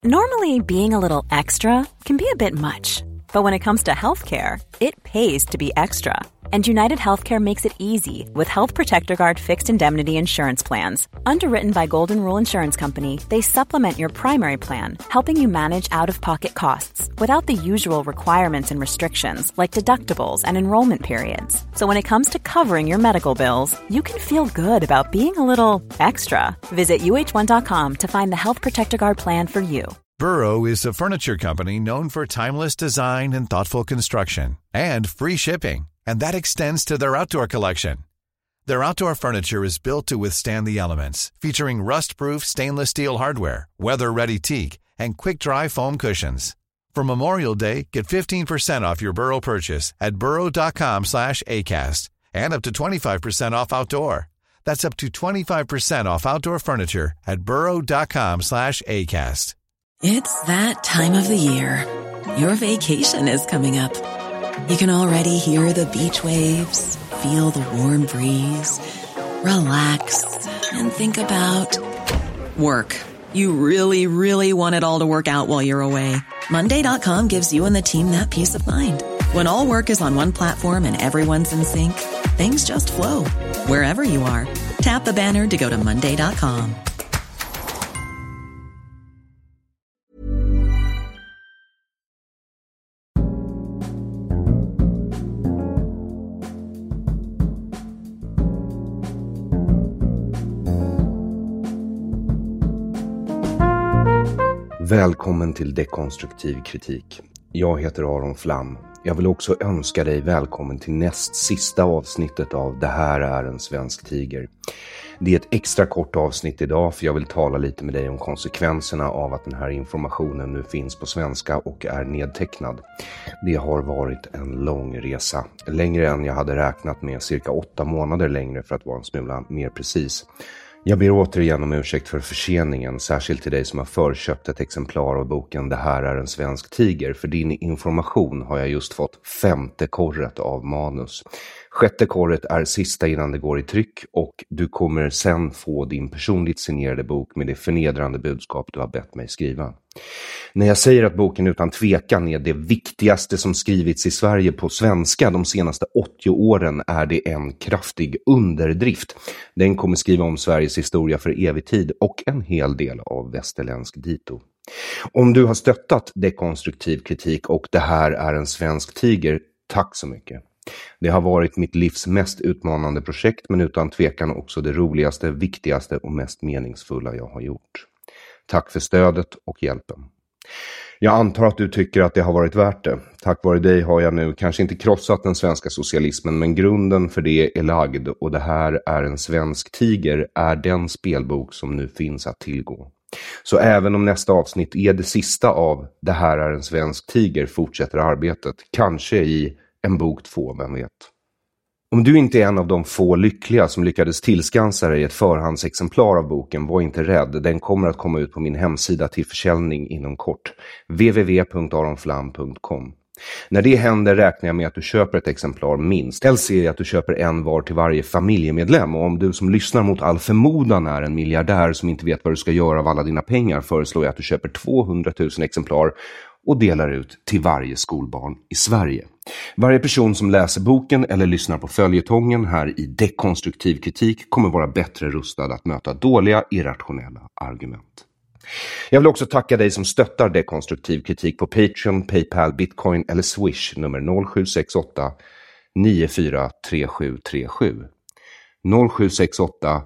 Normally, being a little extra can be a bit much, but when it comes to healthcare, it pays to be extra. And United Healthcare makes it easy with Health Protector Guard fixed indemnity insurance plans. Underwritten by Golden Rule Insurance Company, they supplement your primary plan, helping you manage out-of-pocket costs without the usual requirements and restrictions like deductibles and enrollment periods. So when it comes to covering your medical bills, you can feel good about being a little extra. Visit uh1.com to find the Health Protector Guard plan for you. Burrow is a furniture company known for timeless design and thoughtful construction and free shipping. And that extends to their outdoor collection. Their outdoor furniture is built to withstand the elements, featuring rust-proof stainless steel hardware, weather-ready teak, and quick-dry foam cushions. For Memorial Day, get 15% off your Burrow purchase at burrow.com/acast, and up to 25% off outdoor. That's up to 25% off outdoor furniture at burrow.com/acast. It's that time of the year. Your vacation is coming up. You can already hear the beach waves, feel the warm breeze, relax, and think about work. You really, really want it all to work out while you're away. Monday.com gives you and the team that peace of mind. When all work is on one platform and everyone's in sync, things just flow. Wherever you are, tap the banner to go to Monday.com. Välkommen till Dekonstruktiv kritik. Jag heter Aron Flam. Jag vill också önska dig välkommen till näst sista avsnittet av Det här är en svensk tiger. Det är ett extra kort avsnitt idag för jag vill tala lite med dig om konsekvenserna av att den här informationen nu finns på svenska och är nedtecknad. Det har varit en lång resa, längre än jag hade räknat med, cirka 8 månader längre för att vara en smula mer precis. Jag ber återigen om ursäkt för förseningen, särskilt till dig som har förköpt ett exemplar av boken Det här är en svensk tiger. För din information har jag just fått 5:e korret av manus. 6:e korret är sista innan det går i tryck och du kommer sen få din personligt signerade bok med det förnedrande budskap du har bett mig skriva. När jag säger att boken utan tvekan är det viktigaste som skrivits i Sverige på svenska de senaste 80 åren är det en kraftig underdrift. Den kommer skriva om Sveriges historia för evig tid och en hel del av västerländsk dito. Om du har stöttat dekonstruktiv kritik och Det här är en svensk tiger, tack så mycket. Det har varit mitt livs mest utmanande projekt men utan tvekan också det roligaste, viktigaste och mest meningsfulla jag har gjort. Tack för stödet och hjälpen. Jag antar att du tycker att det har varit värt det. Tack vare dig har jag nu kanske inte krossat den svenska socialismen men grunden för det är lagd och Det här är en svensk tiger är den spelbok som nu finns att tillgå. Så även om nästa avsnitt är det sista av Det här är en svensk tiger fortsätter arbetet, kanske i en bok 2, vem vet. Om du inte är en av de få lyckliga som lyckades tillskansa dig ett förhandsexemplar av boken, var inte rädd. Den kommer att komma ut på min hemsida till försäljning inom kort. www.aronflam.com. När det händer räknar jag med att du köper ett exemplar minst. Helst ser jag att du köper en var till varje familjemedlem. Och om du som lyssnar mot all förmodan är en miljardär som inte vet vad du ska göra av alla dina pengar, föreslår jag att du köper 200 000 exemplar och delar ut till varje skolbarn i Sverige. Varje person som läser boken eller lyssnar på följetongen här i dekonstruktiv kritik kommer vara bättre rustad att möta dåliga, irrationella argument. Jag vill också tacka dig som stöttar dekonstruktiv kritik på Patreon, Paypal, Bitcoin eller Swish nummer 0768 943737. 0768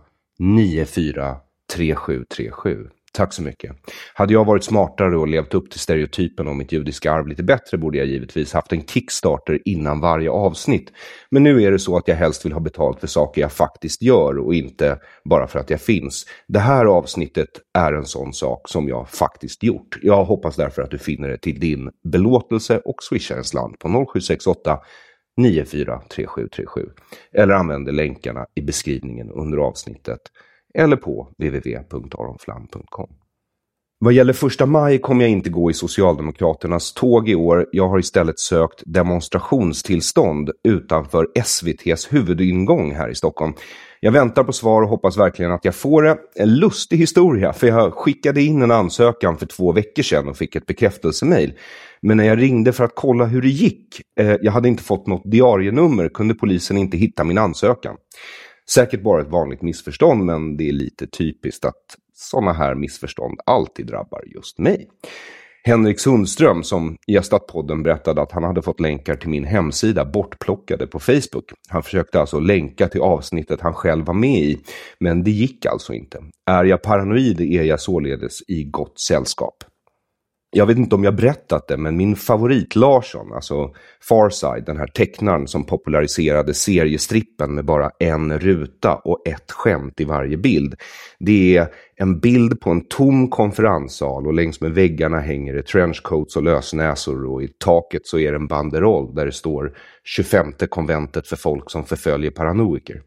943737. Tack så mycket. Hade jag varit smartare och levt upp till stereotypen om mitt judiska arv lite bättre borde jag givetvis haft en Kickstarter innan varje avsnitt. Men nu är det så att jag helst vill ha betalt för saker jag faktiskt gör och inte bara för att jag finns. Det här avsnittet är en sån sak som jag faktiskt gjort. Jag hoppas därför att du finner det till din belåtelse och swishar en slant på 0768 943737 eller använder länkarna i beskrivningen under avsnittet eller på www.aronflam.com. Vad gäller 1 maj kommer jag inte gå i Socialdemokraternas tåg i år. Jag har istället sökt demonstrationstillstånd utanför SVT:s huvudingång här i Stockholm. Jag väntar på svar och hoppas verkligen att jag får det. En lustig historia, för jag skickade in en ansökan för 2 veckor sedan och fick ett bekräftelsemail. Men när jag ringde för att kolla hur det gick, jag hade inte fått något diarienummer, kunde polisen inte hitta min ansökan. Säkert bara ett vanligt missförstånd, men det är lite typiskt att sådana här missförstånd alltid drabbar just mig. Henrik Sundström som gästat podden berättade att han hade fått länkar till min hemsida bortplockade på Facebook. Han försökte alltså länka till avsnittet han själv var med i, men det gick alltså inte. Är jag paranoid är jag således i gott sällskap. Jag vet inte om jag berättat det, men min favorit Larsson, alltså Farside, den här tecknaren som populariserade seriestrippen med bara en ruta och ett skämt i varje bild. Det är en bild på en tom konferenssal och längs med väggarna hänger det trenchcoats och lösnäsor och i taket så är det en banderoll där det står 25:e konventet för folk som förföljer paranoiker.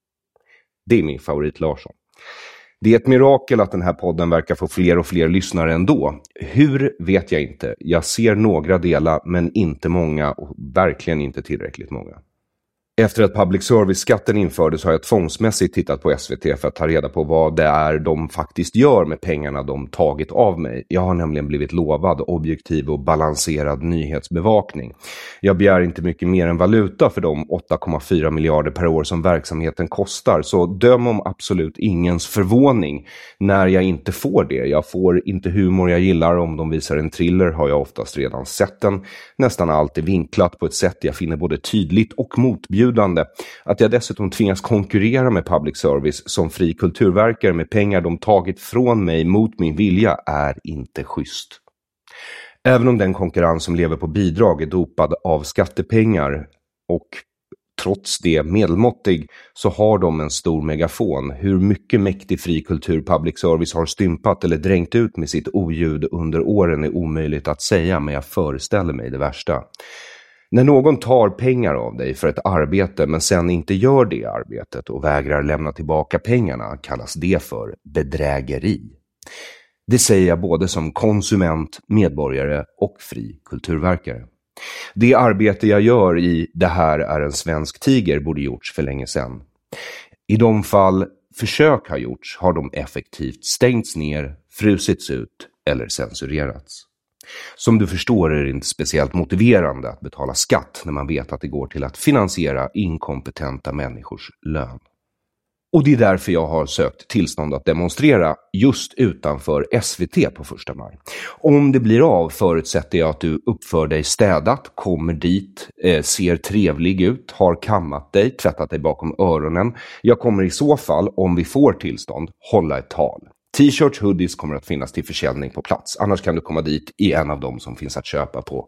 Det är min favorit Larsson. Det är ett mirakel att den här podden verkar få fler och fler lyssnare ändå. Hur vet jag inte. Jag ser några delar men inte många och verkligen inte tillräckligt många. Efter att public service-skatten infördes har jag tvångsmässigt tittat på SVT för att ta reda på vad det är de faktiskt gör med pengarna de tagit av mig. Jag har nämligen blivit lovad objektiv och balanserad nyhetsbevakning. Jag begär inte mycket mer än valuta för de 8,4 miljarder per år som verksamheten kostar, så döm om absolut ingens förvåning när jag inte får det. Jag får inte humor jag gillar. Om de visar en thriller har jag oftast redan sett den. Nästan allt är vinklat på ett sätt jag finner både tydligt och motbjudande. Att jag dessutom tvingas konkurrera med public service som fri kulturverkare med pengar de tagit från mig mot min vilja är inte schysst. Även om den konkurrens som lever på bidrag är dopad av skattepengar och trots det medelmåttig, så har de en stor megafon. Hur mycket mäktig fri kultur public service har stympat eller drängt ut med sitt oljud under åren är omöjligt att säga, men jag föreställer mig det värsta. När någon tar pengar av dig för ett arbete men sen inte gör det arbetet och vägrar lämna tillbaka pengarna kallas det för bedrägeri. Det säger jag både som konsument, medborgare och fri kulturverkare. Det arbete jag gör i Det här är en svensk tiger borde gjorts för länge sedan. I de fall försök har gjorts har de effektivt stängts ner, frusits ut eller censurerats. Som du förstår är det inte speciellt motiverande att betala skatt när man vet att det går till att finansiera inkompetenta människors lön. Och det är därför jag har sökt tillstånd att demonstrera just utanför SVT på 1 maj. Om det blir av förutsätter jag att du uppför dig städat, kommer dit, ser trevlig ut, har kammat dig, tvättat dig bakom öronen. Jag kommer i så fall, om vi får tillstånd, hålla ett tal. T-shirts, hoodies kommer att finnas till försäljning på plats. Annars kan du komma dit i en av dem som finns att köpa på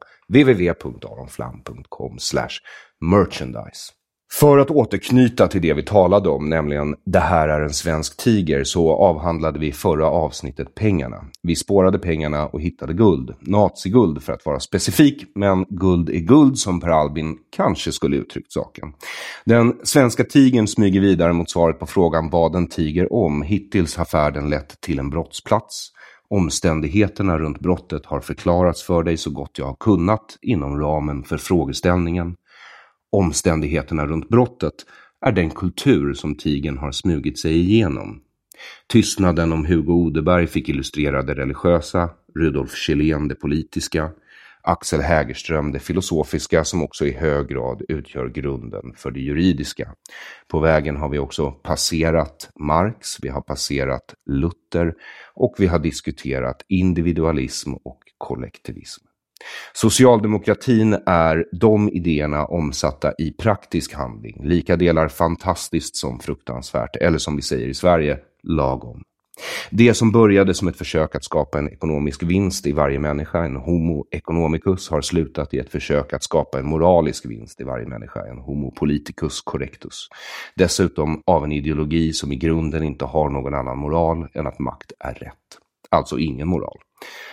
www.aronflam.com/merchandise. För att återknyta till det vi talade om, nämligen Det här är en svensk tiger, så avhandlade vi i förra avsnittet pengarna. Vi spårade pengarna och hittade guld. Naziguld för att vara specifik, men guld är guld som Per Albin kanske skulle uttryckt saken. Den svenska tigern smyger vidare mot svaret på frågan vad en tiger om. Hittills har färden lett till en brottsplats. Omständigheterna runt brottet har förklarats för dig så gott jag har kunnat inom ramen för frågeställningen. Omständigheterna runt brottet är den kultur som tigern har smugit sig igenom. Tystnaden om Hugo Odeberg fick illustrera det religiösa, Rudolf Kjellén det politiska, Axel Hägerström det filosofiska som också i hög grad utgör grunden för det juridiska. På vägen har vi också passerat Marx, vi har passerat Luther och vi har diskuterat individualism och kollektivism. Socialdemokratin är de idéerna omsatta i praktisk handling, lika delar fantastiskt som fruktansvärt, eller som vi säger i Sverige, lagom. Det som började som ett försök att skapa en ekonomisk vinst i varje människa, en homo economicus, har slutat i ett försök att skapa en moralisk vinst i varje människa, en homo politicus correctus. Dessutom av en ideologi som i grunden inte har någon annan moral än att makt är rätt. Alltså ingen moral.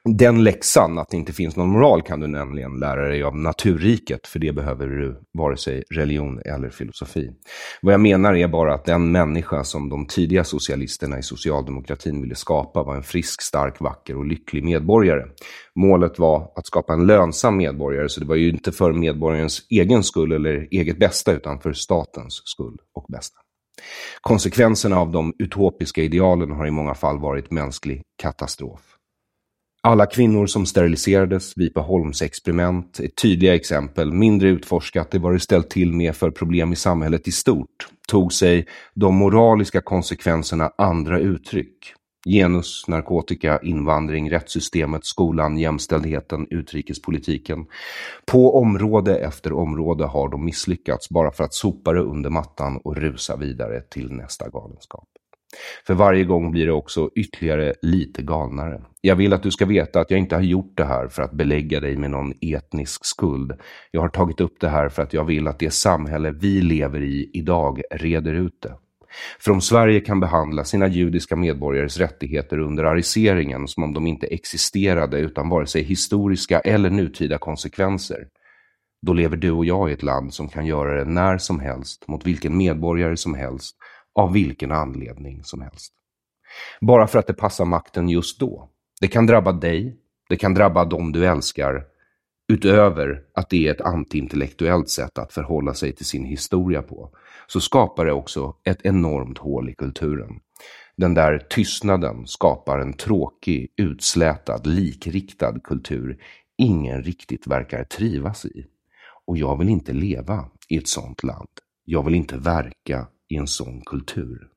Den läxan att det inte finns någon moral kan du nämligen lära dig av naturriket, för det behöver du vare sig religion eller filosofi. Vad jag menar är bara att den människa som de tidiga socialisterna i socialdemokratin ville skapa var en frisk, stark, vacker och lycklig medborgare. Målet var att skapa en lönsam medborgare, så det var ju inte för medborgarens egen skull eller eget bästa utan för statens skull och bästa. Konsekvenserna av de utopiska idealen har i många fall varit mänsklig katastrof. Alla kvinnor som steriliserades, Vipeholms experiment, är tydliga exempel. Mindre utforskat det var det ställt till med för problem i samhället i stort. Tog sig de moraliska konsekvenserna andra uttryck. Genus, narkotika, invandring, rättssystemet, skolan, jämställdheten, utrikespolitiken. På område efter område har de misslyckats bara för att sopa det under mattan och rusa vidare till nästa galenskap. För varje gång blir det också ytterligare lite galnare. Jag vill att du ska veta att jag inte har gjort det här för att belägga dig med någon etnisk skuld. Jag har tagit upp det här för att jag vill att det samhälle vi lever i idag reder ut det. För om Sverige kan behandla sina judiska medborgares rättigheter under ariseringen som om de inte existerade utan vare sig historiska eller nutida konsekvenser, då lever du och jag i ett land som kan göra det när som helst, mot vilken medborgare som helst, av vilken anledning som helst. Bara för att det passar makten just då. Det kan drabba dig, det kan drabba dem du älskar, utöver att det är ett antiintellektuellt sätt att förhålla sig till sin historia på, så skapar det också ett enormt hål i kulturen. Den där tystnaden skapar en tråkig, utslätad, likriktad kultur ingen riktigt verkar trivas i. Och jag vill inte leva i ett sånt land. Jag vill inte verka i en sån kultur.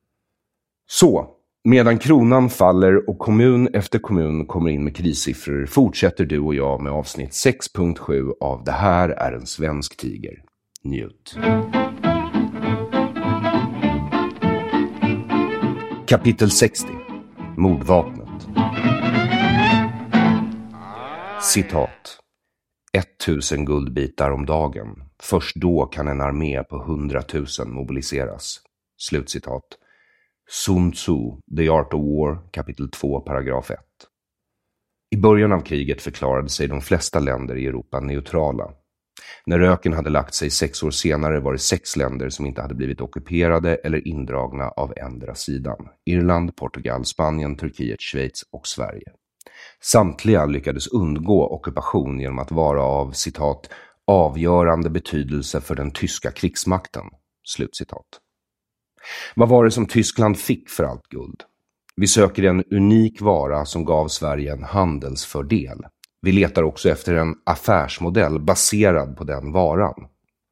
Så, medan kronan faller och kommun efter kommun kommer in med krissiffror fortsätter du och jag med avsnitt 6.7 av Det här är en svensk tiger. Njut. Kapitel 60. Mordvapnet. Citat. 1000 guldbitar om dagen. Först då kan en armé på 100 000 mobiliseras. Slutcitat. Sun Tzu, The Art of War, kapitel 2, paragraf 1. I början av kriget förklarade sig de flesta länder i Europa neutrala. När röken hade lagt sig 6 år senare var det 6 länder som inte hade blivit ockuperade eller indragna av ändra sidan. Irland, Portugal, Spanien, Turkiet, Schweiz och Sverige. Samtliga lyckades undgå ockupation genom att vara av, citat, avgörande betydelse för den tyska krigsmakten. Slutcitat. Vad var det som Tyskland fick för allt guld? Vi söker en unik vara som gav Sverige en handelsfördel. Vi letar också efter en affärsmodell baserad på den varan.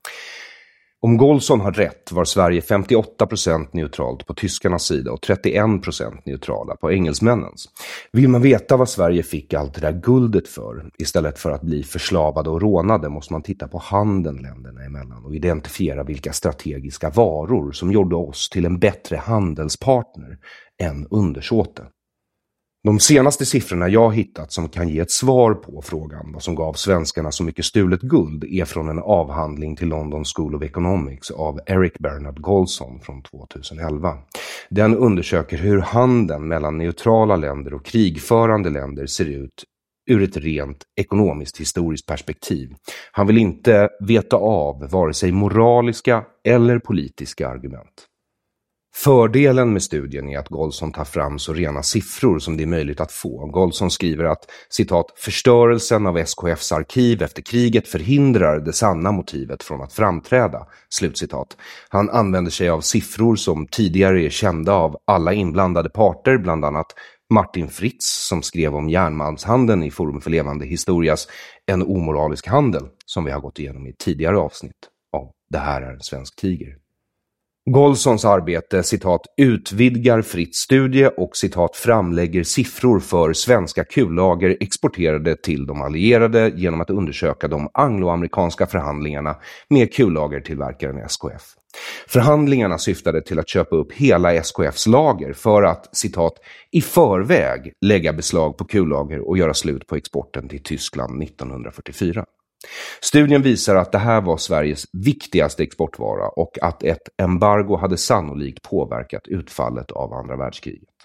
Om Golson har rätt var Sverige 58% neutralt på tyskarnas sida och 31% neutrala på engelsmännens. Vill man veta vad Sverige fick allt det där guldet för, istället för att bli förslavade och rånade, måste man titta på handeln länderna emellan och identifiera vilka strategiska varor som gjorde oss till en bättre handelspartner än undersåte. De senaste siffrorna jag hittat som kan ge ett svar på frågan vad som gav svenskarna så mycket stulet guld är från en avhandling till London School of Economics av Eric Bernard Golson från 2011. Den undersöker hur handeln mellan neutrala länder och krigförande länder ser ut ur ett rent ekonomiskt historiskt perspektiv. Han vill inte veta av vare sig moraliska eller politiska argument. Fördelen med studien är att Golson tar fram så rena siffror som det är möjligt att få. Golson skriver att, citat, förstörelsen av SKFs arkiv efter kriget förhindrar det sanna motivet från att framträda, slutcitat. Han använder sig av siffror som tidigare är kända av alla inblandade parter, bland annat Martin Fritz som skrev om järnmalmshandeln i Forum för levande historias En omoralisk handel, som vi har gått igenom i tidigare avsnitt om Det här är en svensk tiger. Golsons arbete, citat, utvidgar Fritz studie och, citat, framlägger siffror för svenska kullager exporterade till de allierade genom att undersöka de angloamerikanska förhandlingarna med kullagertillverkaren SKF. Förhandlingarna syftade till att köpa upp hela SKFs lager för att, citat, i förväg lägga beslag på kullager och göra slut på exporten till Tyskland 1944. Studien visar att det här var Sveriges viktigaste exportvara och att ett embargo hade sannolikt påverkat utfallet av andra världskriget.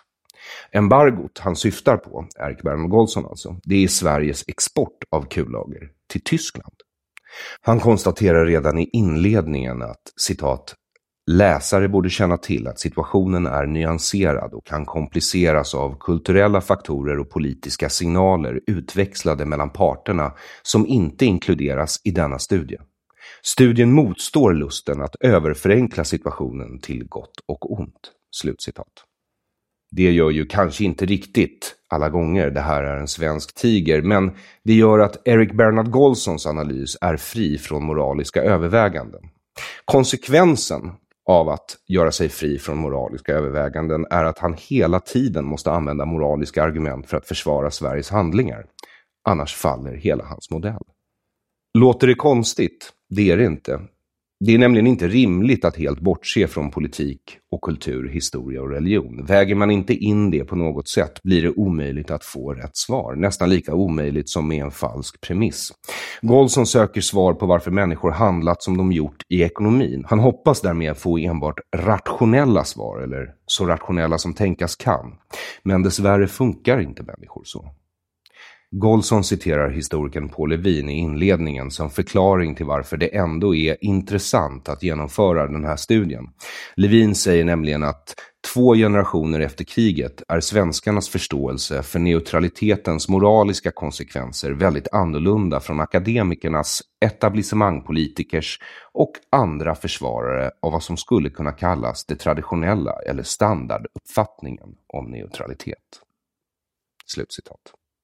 Embargot han syftar på, Erik Bernhard Golson alltså, det är Sveriges export av kullager till Tyskland. Han konstaterar redan i inledningen att, citat, läsare borde känna till att situationen är nyanserad och kan kompliceras av kulturella faktorer och politiska signaler utväxlade mellan parterna som inte inkluderas i denna studie. Studien motstår lusten att överförenkla situationen till gott och ont. Slutcitat. Det gör ju kanske inte riktigt alla gånger det här är en svensk tiger, men det gör att Erik Bernhard Golsons analys är fri från moraliska överväganden. Konsekvensen av att göra sig fri från moraliska överväganden är att han hela tiden måste använda moraliska argument för att försvara Sveriges handlingar. Annars faller hela hans modell. Låter det konstigt? Det är det inte. Det är nämligen inte rimligt att helt bortse från politik och kultur, historia och religion. Väger man inte in det på något sätt blir det omöjligt att få rätt svar. Nästan lika omöjligt som med en falsk premiss. Golson söker svar på varför människor handlat som de gjort i ekonomin. Han hoppas därmed få enbart rationella svar, eller så rationella som tänkas kan. Men dessvärre funkar inte människor så. Golson citerar historikern Paul Levin i inledningen som förklaring till varför det ändå är intressant att genomföra den här studien. Levin säger nämligen att 2 generationer efter kriget är svenskarnas förståelse för neutralitetens moraliska konsekvenser väldigt annorlunda från akademikernas, etablissemangpolitikers och andra försvarare av vad som skulle kunna kallas det traditionella eller standarduppfattningen om neutralitet. Slutcitat.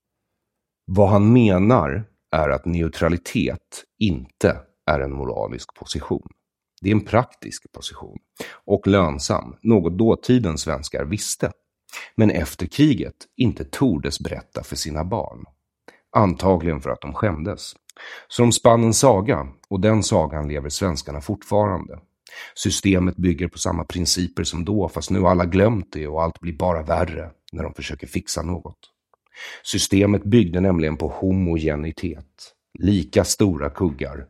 Vad han menar är att neutralitet inte är en moralisk position. Det är en praktisk position och lönsam, något dåtidens svenskar visste. Men efter kriget inte tordes berätta för sina barn. Antagligen för att de skämdes. Så de spann en saga och den sagan lever svenskarna fortfarande. Systemet bygger på samma principer som då, fast nu har alla glömt det och allt blir bara värre när de försöker fixa något. Systemet byggde nämligen på homogenitet, lika stora kuggar,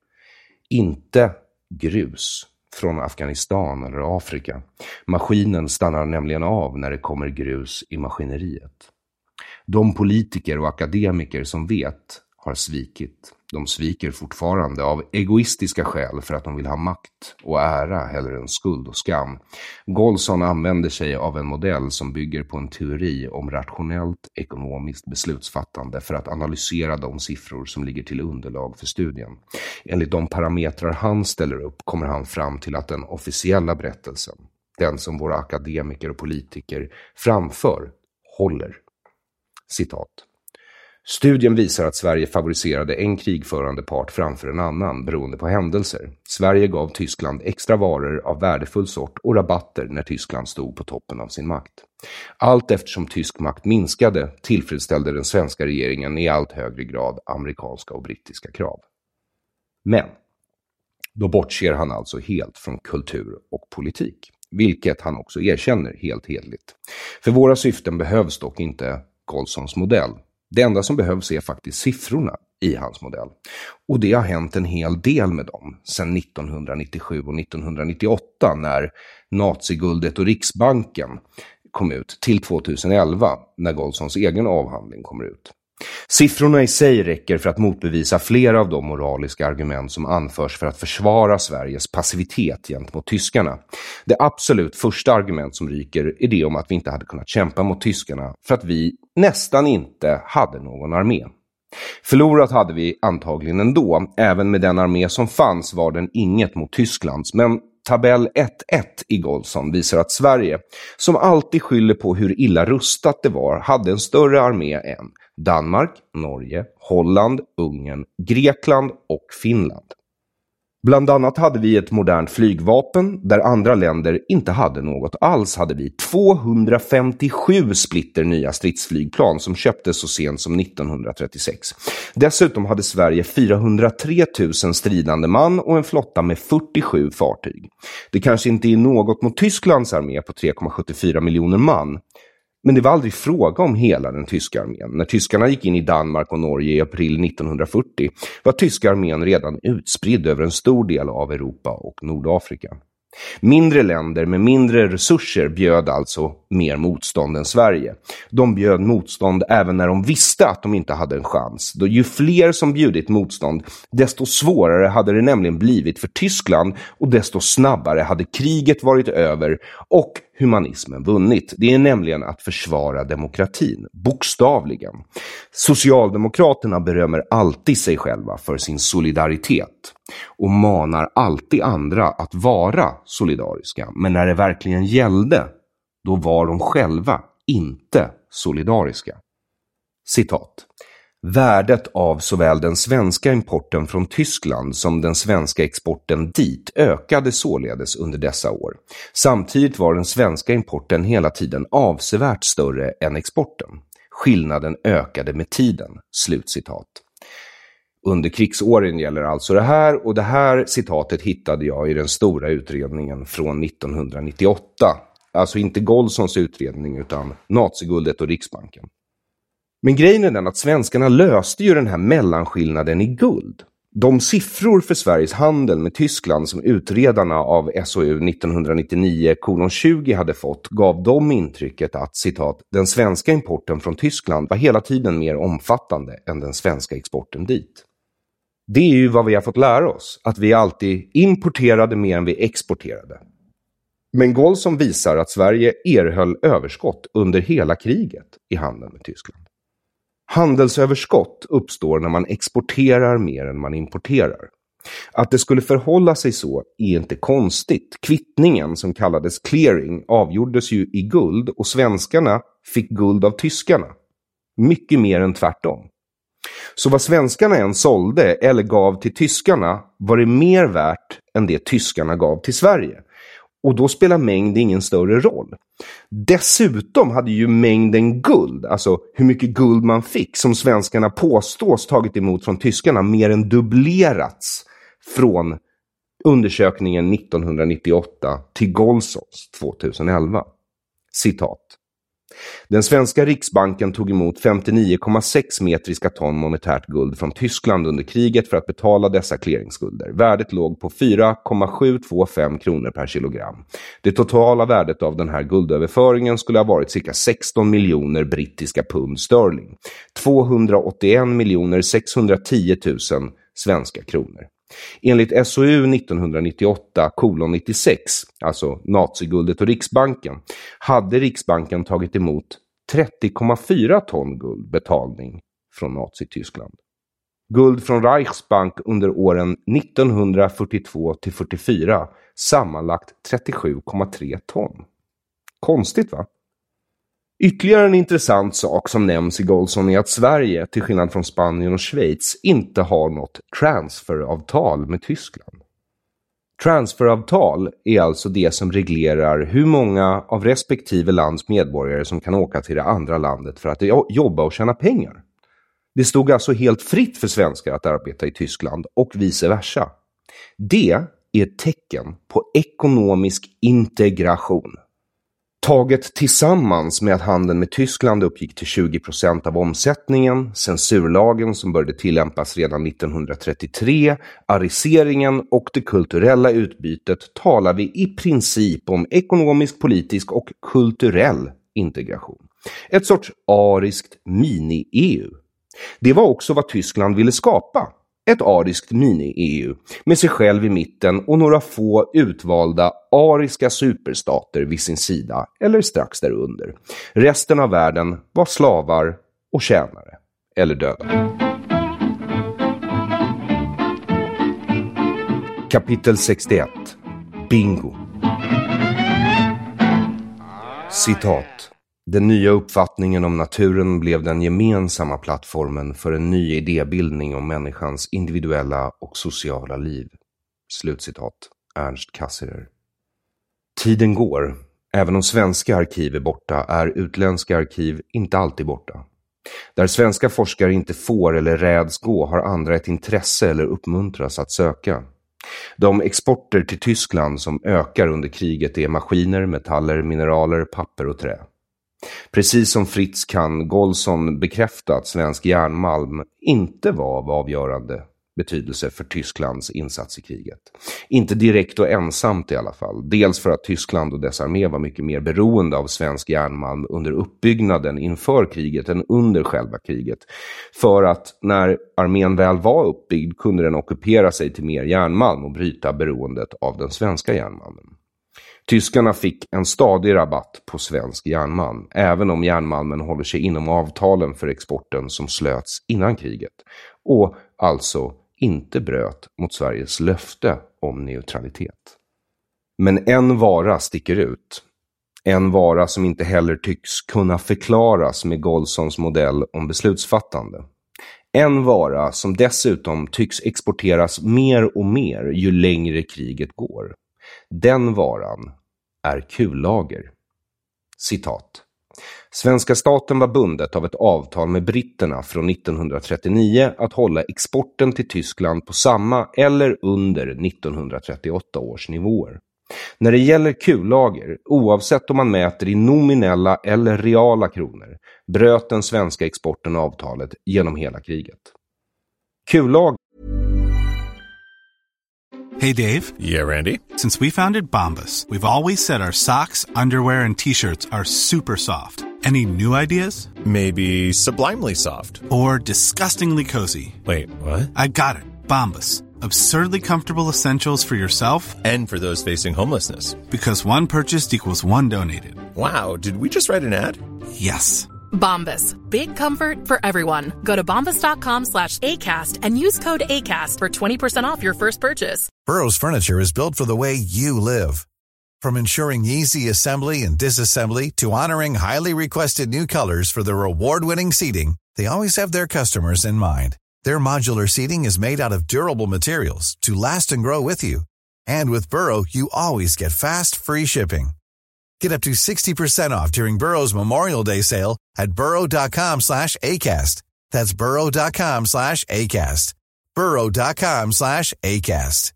inte grus från Afghanistan eller Afrika. Maskinen stannar nämligen av när det kommer grus i maskineriet. De politiker och akademiker som vet har svikit. De sviker fortfarande av egoistiska skäl för att de vill ha makt och ära hellre än skuld och skam. Golson använder sig av en modell som bygger på en teori om rationellt ekonomiskt beslutsfattande för att analysera de siffror som ligger till underlag för studien. Enligt de parametrar han ställer upp kommer han fram till att den officiella berättelsen, den som våra akademiker och politiker framför, håller. Citat. Studien visar att Sverige favoriserade en krigförande part framför en annan beroende på händelser. Sverige gav Tyskland extra varor av värdefull sort och rabatter när Tyskland stod på toppen av sin makt. Allt eftersom tysk makt minskade tillfredsställde den svenska regeringen i allt högre grad amerikanska och brittiska krav. Men då bortser han alltså helt från kultur och politik, vilket han också erkänner helt hedligt. För våra syften behövs dock inte Golsons modell. Det enda som behövs är faktiskt siffrorna i hans modell. Och det har hänt en hel del med dem sedan 1997 och 1998 när naziguldet och Riksbanken kom ut till 2011 när Golsons egen avhandling kommer ut. Siffrorna i sig räcker för att motbevisa flera av de moraliska argument som anförs för att försvara Sveriges passivitet gentemot tyskarna. Det absolut första argument som ryker är det om att vi inte hade kunnat kämpa mot tyskarna för att vi nästan inte hade någon armé. Förlorat hade vi antagligen ändå, även med den armé som fanns var den inget mot Tysklands, men tabell 1.1 i Golson visar att Sverige, som alltid skyller på hur illa rustat det var, hade en större armé än Danmark, Norge, Holland, Ungern, Grekland och Finland. Bland annat hade vi ett modernt flygvapen där andra länder inte hade något alls. Hade vi 257 splitter nya stridsflygplan som köptes så sent som 1936. Dessutom hade Sverige 403 000 stridande man och en flotta med 47 fartyg. Det kanske inte är något mot Tysklands armé på 3,74 miljoner man. Men det var aldrig fråga om hela den tyska armén. När tyskarna gick in i Danmark och Norge i april 1940 var tyska armén redan utspridd över en stor del av Europa och Nordafrika. Mindre länder med mindre resurser bjöd alltså mer motstånd än Sverige. De bjöd motstånd även när de visste att de inte hade en chans. Då ju fler som bjudit motstånd, desto svårare hade det nämligen blivit för Tyskland och desto snabbare hade kriget varit över och humanismen vunnit. Det är nämligen att försvara demokratin, bokstavligen. Socialdemokraterna berömmer alltid sig själva för sin solidaritet och manar alltid andra att vara solidariska. Men när det verkligen gällde, då var de själva inte solidariska. Citat. Värdet av såväl den svenska importen från Tyskland som den svenska exporten dit ökade således under dessa år. Samtidigt var den svenska importen hela tiden avsevärt större än exporten. Skillnaden ökade med tiden. Slutcitat. Under krigsåren gäller alltså det här, och det här citatet hittade jag i den stora utredningen från 1998. Alltså inte Goldsons utredning utan Naziguldet och Riksbanken. Men grejen är den att svenskarna löste ju den här mellanskillnaden i guld. De siffror för Sveriges handel med Tyskland som utredarna av SOU 1999:20 hade fått gav dem intrycket att, citat, den svenska importen från Tyskland var hela tiden mer omfattande än den svenska exporten dit. Det är ju vad vi har fått lära oss, att vi alltid importerade mer än vi exporterade. Men Golson visar att Sverige erhöll överskott under hela kriget i handeln med Tyskland. Handelsöverskott uppstår när man exporterar mer än man importerar. Att det skulle förhålla sig så är inte konstigt. Kvittningen, som kallades clearing, avgjordes ju i guld och svenskarna fick guld av tyskarna. Mycket mer än tvärtom. Så vad svenskarna än sålde eller gav till tyskarna var det mer värt än det tyskarna gav till Sverige. Och då spelar mängd ingen större roll. Dessutom hade ju mängden guld, alltså hur mycket guld man fick, som svenskarna påstås tagit emot från tyskarna, mer än dubblerats från undersökningen 1998 till Golsons 2011. Citat. Den svenska Riksbanken tog emot 59,6 metriska ton monetärt guld från Tyskland under kriget för att betala dessa clearingskulder. Värdet låg på 4,725 kronor per kilogram. Det totala värdet av den här guldöverföringen skulle ha varit cirka 16 miljoner brittiska pund sterling. 281 610 000 svenska kronor. Enligt SOU 1998:96, alltså Naziguldet och Riksbanken, hade Riksbanken tagit emot 30,4 ton guld betalning från Nazityskland. Guld från Reichsbank under åren 1942-44 sammanlagt 37,3 ton. Konstigt, va? Ytterligare en intressant sak som nämns i Golson är att Sverige, till skillnad från Spanien och Schweiz, inte har något transferavtal med Tyskland. Transferavtal är alltså det som reglerar hur många av respektive lands medborgare som kan åka till det andra landet för att jobba och tjäna pengar. Det stod alltså helt fritt för svenskar att arbeta i Tyskland och vice versa. Det är ett tecken på ekonomisk integration. Taget tillsammans med att handeln med Tyskland uppgick till 20% av omsättningen, censurlagen som började tillämpas redan 1933, ariseringen och det kulturella utbytet, talar vi i princip om ekonomisk, politisk och kulturell integration. Ett sorts ariskt mini-EU. Det var också vad Tyskland ville skapa. Ett ariskt mini-EU med sig själv i mitten och några få utvalda ariska superstater vid sin sida eller strax därunder. Resten av världen var slavar och tjänare eller döda. Kapitel 61. Bingo. Citat. Den nya uppfattningen om naturen blev den gemensamma plattformen för en ny idébildning om människans individuella och sociala liv. Slutcitat. Ernst Cassirer. Tiden går. Även om svenska arkiv är borta är utländska arkiv inte alltid borta. Där svenska forskare inte får eller räds gå har andra ett intresse eller uppmuntras att söka. De exporter till Tyskland som ökar under kriget är maskiner, metaller, mineraler, papper och trä. Precis som Fritz kan Golson bekräfta att svensk järnmalm inte var av avgörande betydelse för Tysklands insats i kriget. Inte direkt och ensamt i alla fall. Dels för att Tyskland och dess armé var mycket mer beroende av svensk järnmalm under uppbyggnaden inför kriget än under själva kriget. För att när armén väl var uppbyggd kunde den ockupera sig till mer järnmalm och bryta beroendet av den svenska järnmalmen. Tyskarna fick en stadig rabatt på svensk järnmalm, även om järnmalmen håller sig inom avtalen för exporten som slöts innan kriget, och alltså inte bröt mot Sveriges löfte om neutralitet. Men en vara sticker ut. En vara som inte heller tycks kunna förklaras med Goldsons modell om beslutsfattande. En vara som dessutom tycks exporteras mer och mer ju längre kriget går. Den varan är kullager. Citat. Svenska staten var bundet av ett avtal med britterna från 1939 att hålla exporten till Tyskland på samma eller under 1938 års nivåer. När det gäller kullager, oavsett om man mäter i nominella eller reala kronor, bröt den svenska exporten avtalet genom hela kriget. Kullager. Hey, Dave. Yeah, Randy. Since we founded Bombas, we've always said our socks, underwear, and T-shirts are super soft. Any new ideas? Maybe sublimely soft. Or disgustingly cozy. Wait, what? I got it. Bombas. Absurdly comfortable essentials for yourself and for those facing homelessness. Because one purchased equals one donated. Wow, did we just write an ad? Yes. Bombas. Big comfort for everyone. Go to bombas.com/ACAST and use code ACAST for 20% off your first purchase. Burrow's furniture is built for the way you live. From ensuring easy assembly and disassembly to honoring highly requested new colors for their award-winning seating, they always have their customers in mind. Their modular seating is made out of durable materials to last and grow with you. And with Burrow, you always get fast, free shipping. Get up to 60% off during Burrow's Memorial Day sale at burrow.com/ACAST. That's burrow.com/ACAST. burrow.com/ACAST.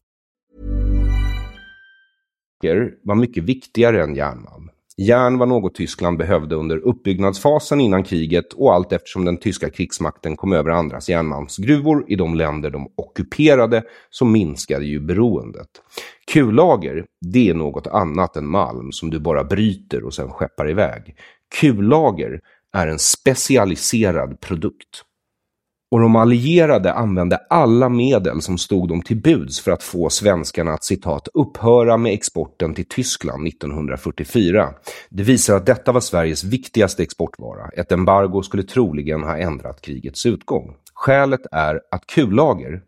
Var mycket viktigare än järnmalm. Järn var något Tyskland behövde under uppbyggnadsfasen innan kriget och allt eftersom den tyska krigsmakten kom över andras järnmalmsgruvor i de länder de ockuperade så minskade ju beroendet. Kullager, det är något annat än malm som du bara bryter och sen skeppar iväg. Kullager är en specialiserad produkt. Och de allierade använde alla medel som stod dem till buds för att få svenskarna att citat upphöra med exporten till Tyskland 1944. Det visar att detta var Sveriges viktigaste exportvara. Ett embargo skulle troligen ha ändrat krigets utgång. Skälet är att kullager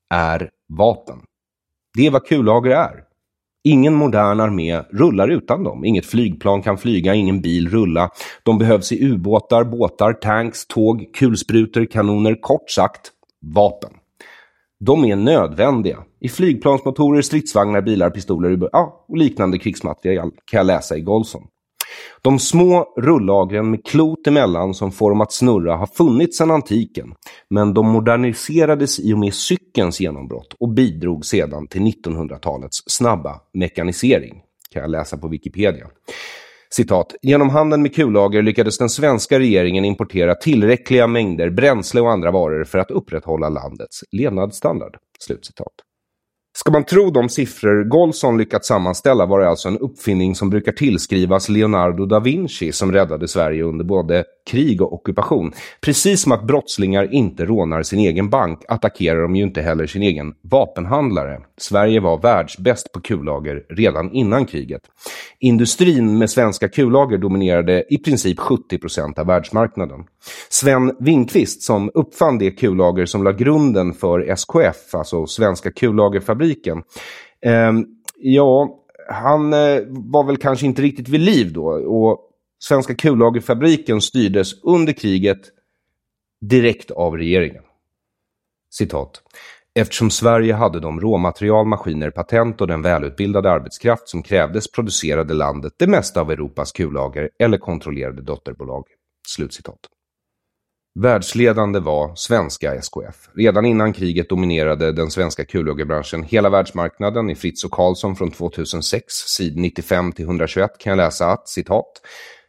är vapen. Det är vad kullager är. Ingen modern armé rullar utan dem. Inget flygplan kan flyga, ingen bil rulla. De behövs i ubåtar, båtar, tanks, tåg, kulsprutor, kanoner, kort sagt, vapen. De är nödvändiga i flygplansmotorer, stridsvagnar, bilar, pistoler och liknande krigsmaterial kan jag läsa i Golson. De små rullagren med klot emellan som får dem att snurra har funnits sedan antiken, men de moderniserades i och med cykelns genombrott och bidrog sedan till 1900-talets snabba mekanisering, kan jag läsa på Wikipedia. Citat, genom handeln med kullager lyckades den svenska regeringen importera tillräckliga mängder bränsle och andra varor för att upprätthålla landets levnadsstandard. Slutcitat. Ska man tro de siffror Golson lyckats sammanställa var det alltså en uppfinning som brukar tillskrivas Leonardo da Vinci som räddade Sverige under både krig och ockupation. Precis som att brottslingar inte rånar sin egen bank attackerar de ju inte heller sin egen vapenhandlare. Sverige var världsbäst på kullager redan innan kriget. Industrin med svenska kullager dominerade i princip 70% av världsmarknaden. Sven Winqvist som uppfann det kullager som la grunden för SKF, alltså Svenska kullagerfabriken. Han var väl kanske inte riktigt vid liv då och Svenska kullagerfabriken styrdes under kriget direkt av regeringen. Citat. Eftersom Sverige hade de råmaterial, maskiner, patent och den välutbildade arbetskraft som krävdes producerade landet det mesta av Europas kullager eller kontrollerade dotterbolag. Slutcitat. Världsledande var svenska SKF. Redan innan kriget dominerade den svenska kullagerbranschen hela världsmarknaden. I Fritz och Karlsson från 2006, sid 95-121 kan jag läsa att, citat,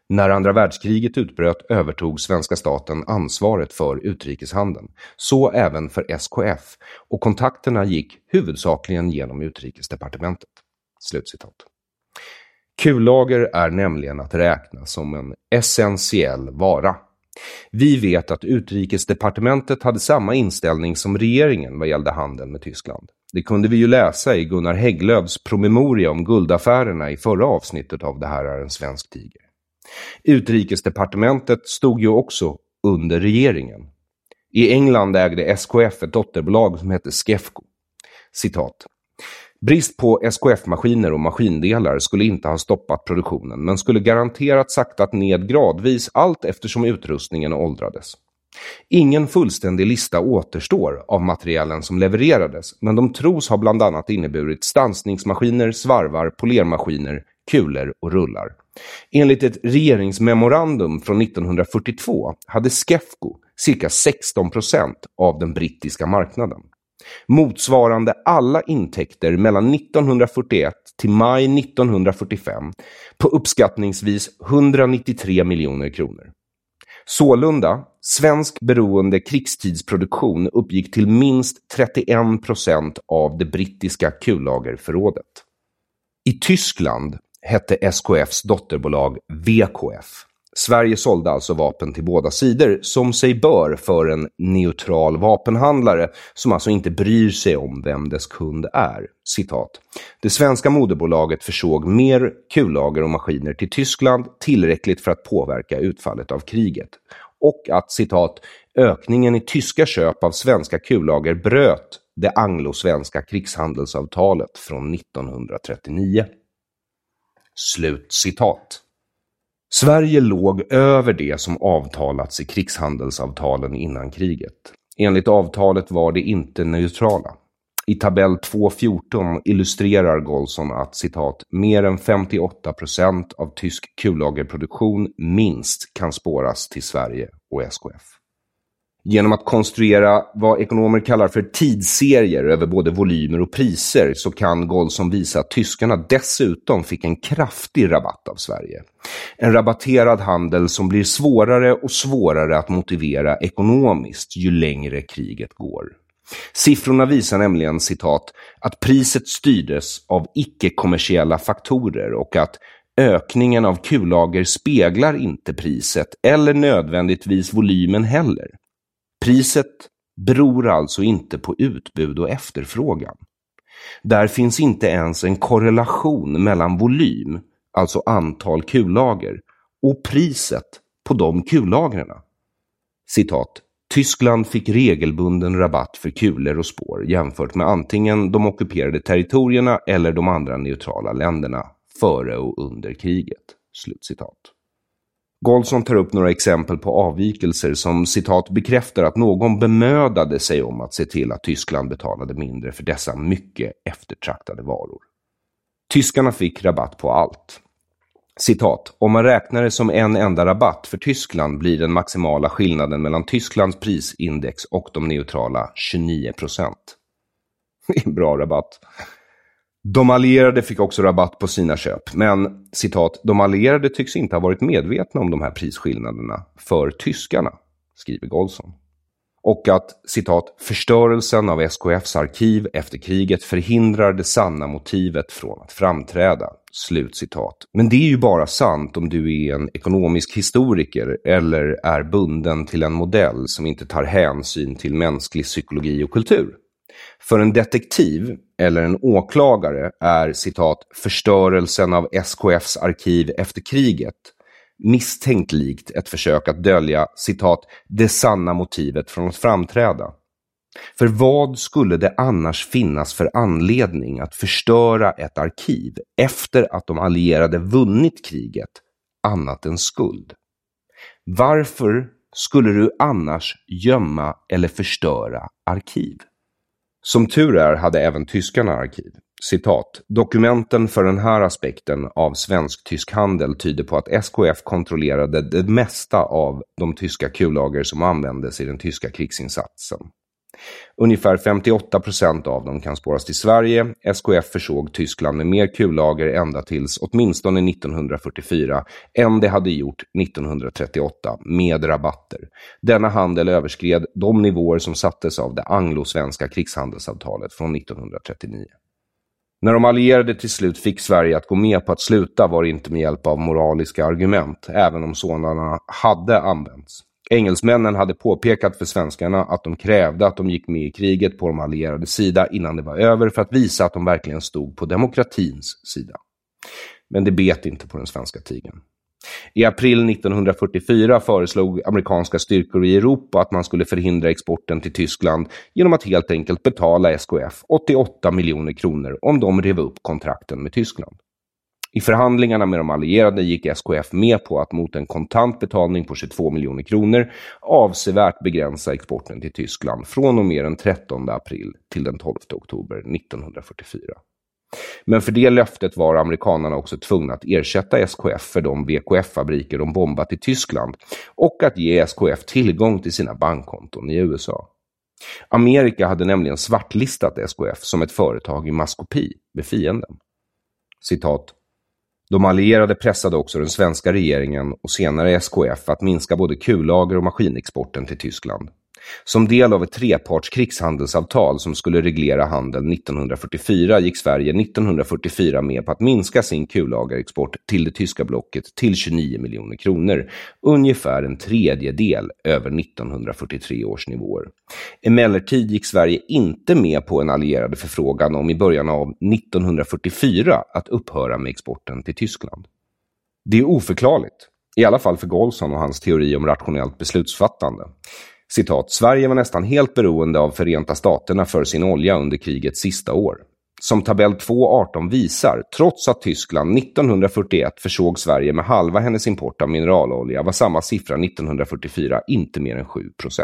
När andra världskriget utbröt övertog svenska staten ansvaret för utrikeshandeln, så även för SKF, och kontakterna gick huvudsakligen genom utrikesdepartementet. Slutcitat. Kullager är nämligen att räkna som en essentiell vara. Vi vet att utrikesdepartementet hade samma inställning som regeringen vad gällde handeln med Tyskland. Det kunde vi ju läsa i Gunnar Hägglöfs promemoria om guldaffärerna i förra avsnittet av Det här är en svensk tiger. Utrikesdepartementet stod ju också under regeringen. I England ägde SKF ett dotterbolag som hette Skefco. Citat. Brist på SKF-maskiner och maskindelar skulle inte ha stoppat produktionen, men skulle garanterat saktat ned gradvis allt eftersom utrustningen åldrades. Ingen fullständig lista återstår av materialen som levererades, men de tros ha bland annat inneburit stansningsmaskiner, svarvar, polermaskiner, kulor och rullar. Enligt ett regeringsmemorandum från 1942 hade Skefco cirka 16% av den brittiska marknaden. Motsvarande alla intäkter mellan 1941 till maj 1945 på uppskattningsvis 193 miljoner kronor. Sålunda, svensk beroende krigstidsproduktion uppgick till minst 31% av det brittiska kullagerförrådet. I Tyskland hette SKFs dotterbolag VKF. Sverige sålde alltså vapen till båda sidor, som sig bör för en neutral vapenhandlare som alltså inte bryr sig om vem dess kund är. Citat. Det svenska moderbolaget försåg mer kullager och maskiner till Tyskland tillräckligt för att påverka utfallet av kriget. Och att, citat, ökningen i tyska köp av svenska kullager bröt det anglo-svenska krigshandelsavtalet från 1939. Slut citat. Sverige låg över det som avtalats i krigshandelsavtalen innan kriget. Enligt avtalet var det inte neutrala. I tabell 2.14 illustrerar Golson att, citat, mer än 58% av tysk kullagerproduktion minst kan spåras till Sverige och SKF. Genom att konstruera vad ekonomer kallar för tidsserier över både volymer och priser så kan Golson visa att tyskarna dessutom fick en kraftig rabatt av Sverige. En rabatterad handel som blir svårare och svårare att motivera ekonomiskt ju längre kriget går. Siffrorna visar nämligen, citat, att priset styrdes av icke-kommersiella faktorer och att ökningen av kullager speglar inte priset eller nödvändigtvis volymen heller. Priset beror alltså inte på utbud och efterfrågan. Där finns inte ens en korrelation mellan volym, alltså antal kullager, och priset på de kullagren. Citat. Tyskland fick regelbunden rabatt för kulor och spår jämfört med antingen de ockuperade territorierna eller de andra neutrala länderna före och under kriget. Slutcitat. Golson tar upp några exempel på avvikelser som, citat, bekräftar att någon bemödade sig om att se till att Tyskland betalade mindre för dessa mycket eftertraktade varor. Tyskarna fick rabatt på allt. Citat, om man räknar det som en enda rabatt för Tyskland blir den maximala skillnaden mellan Tysklands prisindex och de neutrala 29%. Det är en bra rabatt. De allierade fick också rabatt på sina köp, men, citat, de allierade tycks inte ha varit medvetna om de här prisskillnaderna för tyskarna, skriver Golson. Och att, citat, förstörelsen av SKFs arkiv efter kriget förhindrar det sanna motivet från att framträda, slutcitat. Men det är ju bara sant om du är en ekonomisk historiker eller är bunden till en modell som inte tar hänsyn till mänsklig psykologi och kultur. För en detektiv eller en åklagare är, citat, förstörelsen av SKFs arkiv efter kriget misstänkt likt ett försök att dölja, citat, det sanna motivet från att framträda. För vad skulle det annars finnas för anledning att förstöra ett arkiv efter att de allierade vunnit kriget annat än skuld? Varför skulle du annars gömma eller förstöra arkiv? Som tur är hade även tyskarna arkiv. Citat, dokumenten för den här aspekten av svensk-tysk handel tyder på att SKF kontrollerade det mesta av de tyska kullager som användes i den tyska krigsinsatsen. Ungefär 58% av dem kan spåras till Sverige. SKF försåg Tyskland med mer kullager ända tills åtminstone 1944 än det hade gjort 1938 med rabatter. Denna handel överskred de nivåer som sattes av det anglo-svenska krigshandelsavtalet från 1939. När de allierade till slut fick Sverige att gå med på att sluta var det inte med hjälp av moraliska argument, även om sådana hade använts. Engelsmännen hade påpekat för svenskarna att de krävde att de gick med i kriget på de allierade sida innan det var över för att visa att de verkligen stod på demokratins sida. Men det bet inte på den svenska tigern. I april 1944 föreslog amerikanska styrkor i Europa att man skulle förhindra exporten till Tyskland genom att helt enkelt betala SKF 88 miljoner kronor om de rev upp kontrakten med Tyskland. I förhandlingarna med de allierade gick SKF med på att mot en kontantbetalning på 22 miljoner kronor avsevärt begränsa exporten till Tyskland från och med den 13 april till den 12 oktober 1944. Men för det löftet var amerikanerna också tvungna att ersätta SKF för de BKF-fabriker de bombat i Tyskland och att ge SKF tillgång till sina bankkonton i USA. Amerika hade nämligen svartlistat SKF som ett företag i maskopi med fienden. Citat: de allierade pressade också den svenska regeringen och senare SKF att minska både kullager och maskinexporten till Tyskland. Som del av ett treparts krigshandelsavtal som skulle reglera handeln 1944 gick Sverige 1944 med på att minska sin kullagerexport till det tyska blocket till 29 miljoner kronor, ungefär en tredjedel över 1943 års nivåer. Emellertid gick Sverige inte med på en allierad förfrågan om i början av 1944 att upphöra med exporten till Tyskland. Det är oförklarligt, i alla fall för Golson och hans teori om rationellt beslutsfattande. Citat: Sverige var nästan helt beroende av Förenta Staterna för sin olja under krigets sista år. Som tabell 2.18 visar, trots att Tyskland 1941 försåg Sverige med halva hennes import av mineralolja var samma siffra 1944 inte mer än 7%.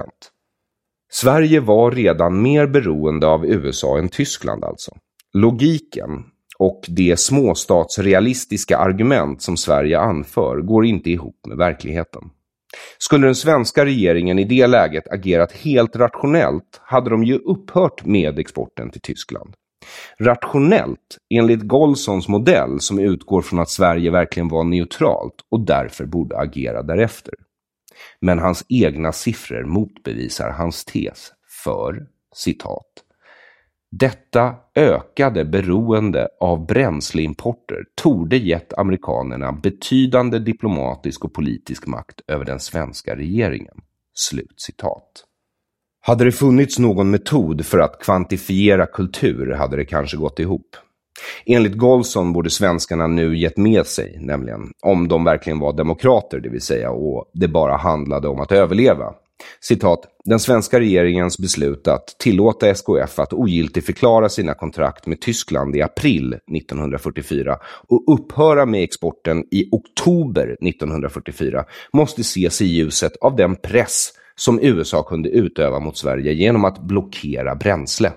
Sverige var redan mer beroende av USA än Tyskland alltså. Logiken och det småstatsrealistiska argument som Sverige anför går inte ihop med verkligheten. Skulle den svenska regeringen i det läget agerat helt rationellt hade de ju upphört med exporten till Tyskland. Rationellt enligt Golsons modell som utgår från att Sverige verkligen var neutralt och därför borde agera därefter. Men hans egna siffror motbevisar hans tes för, citat: detta ökade beroende av bränsleimporter torde gett amerikanerna betydande diplomatisk och politisk makt över den svenska regeringen. Slut citat. Hade det funnits någon metod för att kvantifiera kultur hade det kanske gått ihop. Enligt Golson borde svenskarna nu gett med sig, nämligen om de verkligen var demokrater, det vill säga, och det bara handlade om att överleva. Citat: den svenska regeringens beslut att tillåta SKF att ogiltigförklara sina kontrakt med Tyskland i april 1944 och upphöra med exporten i oktober 1944 måste ses i ljuset av den press som USA kunde utöva mot Sverige genom att blockera bränsle.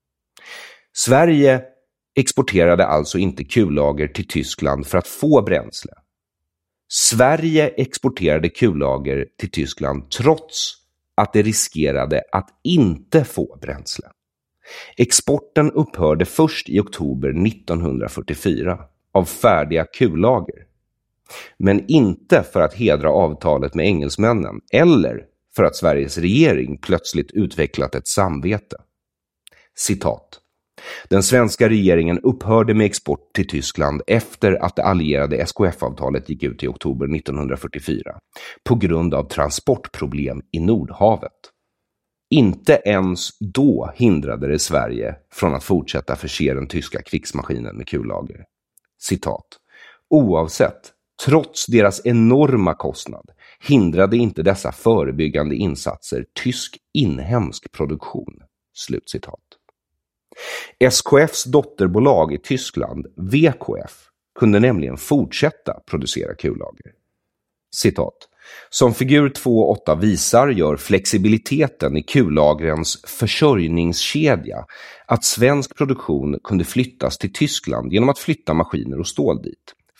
Sverige exporterade alltså inte kullager till Tyskland för att få bränsle. Sverige exporterade kullager till Tyskland trots att det riskerade att inte få bränsle. Exporten upphörde först i oktober 1944 av färdiga kullager. Men inte för att hedra avtalet med engelsmännen eller för att Sveriges regering plötsligt utvecklat ett samvete. Citat: den svenska regeringen upphörde med export till Tyskland efter att det allierade SKF-avtalet gick ut i oktober 1944 på grund av transportproblem i Nordhavet. Inte ens då hindrade det Sverige från att fortsätta förse den tyska krigsmaskinen med kullager. Citat: oavsett, trots deras enorma kostnad hindrade inte dessa förebyggande insatser tysk inhemsk produktion. Slut citat. SKFs dotterbolag i Tyskland, VKF, kunde nämligen fortsätta producera kullager. Citat: som figur 2.8 visar gör flexibiliteten i kullagrens försörjningskedja att svensk produktion kunde flyttas till Tyskland genom att flytta maskiner och stål dit.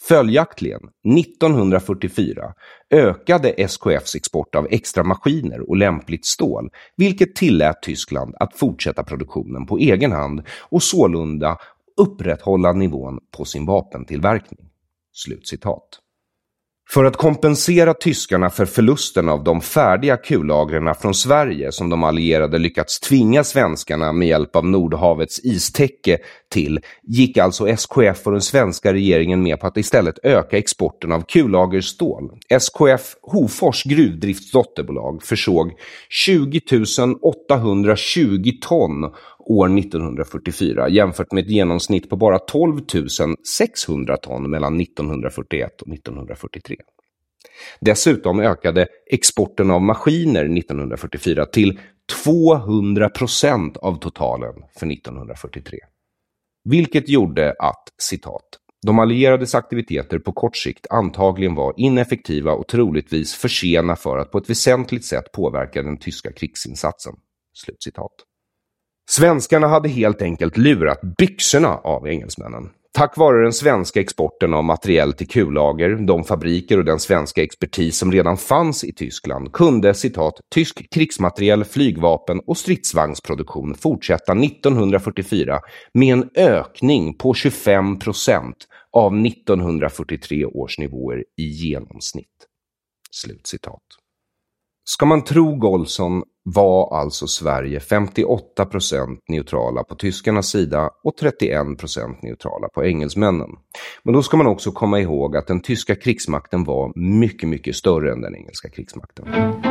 Följaktligen, 1944 ökade SKFs export av extra maskiner och lämpligt stål, vilket tillät Tyskland att fortsätta produktionen på egen hand och sålunda upprätthålla nivån på sin vapentillverkning. Slutcitat. För att kompensera tyskarna för förlusten av de färdiga kullagren från Sverige som de allierade lyckats tvinga svenskarna med hjälp av Nordhavets istäcke till, gick alltså SKF och den svenska regeringen med på att istället öka exporten av kullagerstål. SKF Hofors gruvdriftsdotterbolag försåg 20 820 ton år 1944 jämfört med ett genomsnitt på bara 12 600 ton mellan 1941 och 1943. Dessutom ökade exporten av maskiner 1944 till 200% av totalen för 1943. Vilket gjorde att, citat, de allierades aktiviteter på kort sikt antagligen var ineffektiva och troligtvis för sena för att på ett väsentligt sätt påverka den tyska krigsinsatsen. Slutcitat. Svenskarna hade helt enkelt lurat byxorna av engelsmännen. Tack vare den svenska exporten av materiell till kullager, de fabriker och den svenska expertis som redan fanns i Tyskland kunde, citat, tysk krigsmateriell, flygvapen och stridsvagnsproduktion fortsätta 1944 med en ökning på 25% av 1943 års nivåer i genomsnitt. Slutcitat. Ska man tro Golson var alltså Sverige 58% neutrala på tyskarnas sida och 31% neutrala på engelsmännen. Men då ska man också komma ihåg att den tyska krigsmakten var mycket, mycket större än den engelska krigsmakten.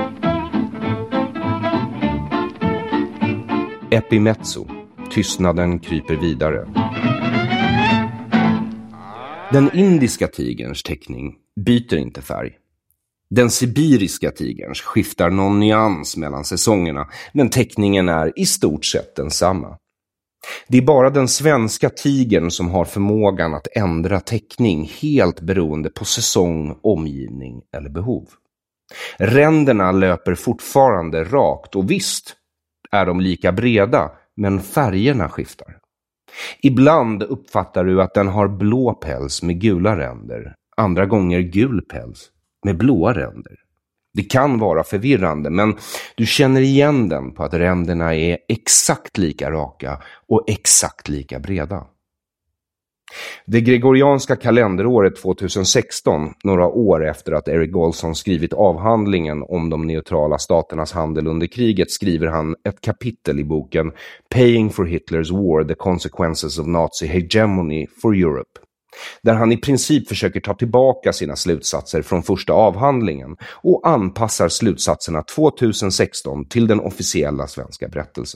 Epimezzo. Tystnaden kryper vidare. Den indiska tigerns teckning byter inte färg. Den sibiriska tigerns skiftar någon nyans mellan säsongerna, men teckningen är i stort sett densamma. Det är bara den svenska tigern som har förmågan att ändra teckning helt beroende på säsong, omgivning eller behov. Ränderna löper fortfarande rakt och visst är de lika breda, men färgerna skiftar. Ibland uppfattar du att den har blå päls med gula ränder, andra gånger gul päls med blåa ränder. Det kan vara förvirrande, men du känner igen den på att ränderna är exakt lika raka och exakt lika breda. Det gregorianska kalenderåret 2016, några år efter att Erik Golson skrivit avhandlingen om de neutrala staternas handel under kriget, skriver han ett kapitel i boken Paying for Hitler's War, The Consequences of Nazi Hegemony for Europe, där han i princip försöker ta tillbaka sina slutsatser från första avhandlingen och anpassar slutsatserna 2016 till den officiella svenska berättelsen.